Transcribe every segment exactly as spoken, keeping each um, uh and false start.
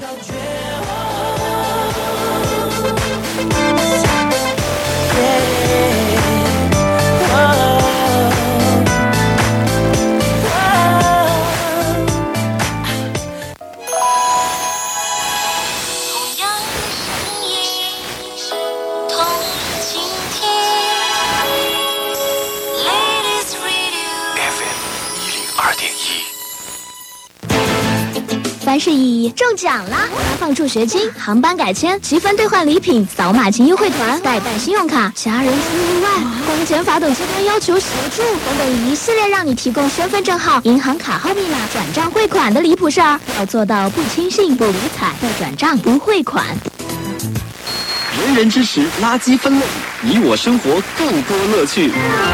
凡事意义中奖啦！发放助学金、航班改签、积分兑换礼品、扫码进优惠团、代办信用卡、家人出意外、公检法等机关要求协助等等一系列让你提供身份证号、银行卡号密码、转账汇款的离谱事儿，要做到不轻信、不理睬、不转账、不汇款。 人人支持垃圾分类，你我生活更多乐趣。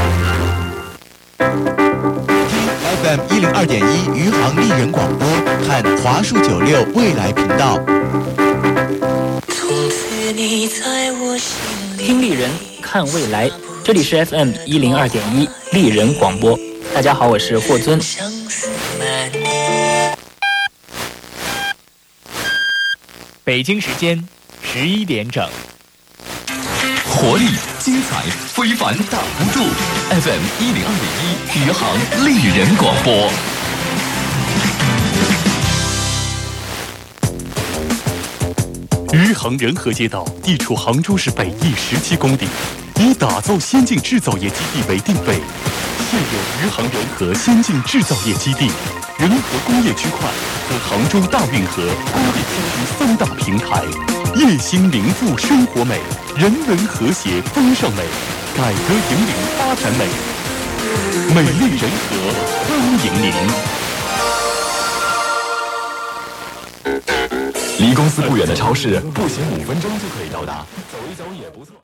F M 一零二点一余杭丽人广播，看华数九六未来频道。 听丽人，看未来。这里是 F M 一零二点一丽人广播。大家好，我是霍尊。 北京时间十一点整。 活力、精彩、非凡、挡不住。F M 一零二点一余杭丽人广播。 余杭仁和街道地处杭州市北翼十七公里，以打造先进制造业基地为定位，现有余杭仁和先进制造业基地、仁和工业区块和杭州大运河工业区区三大平台。业兴名富生活美，人文和谐风尚美，改革引领发展美，美丽人和欢迎您。 离公司不远的超市，步行五分钟就可以到达，走一走也不错。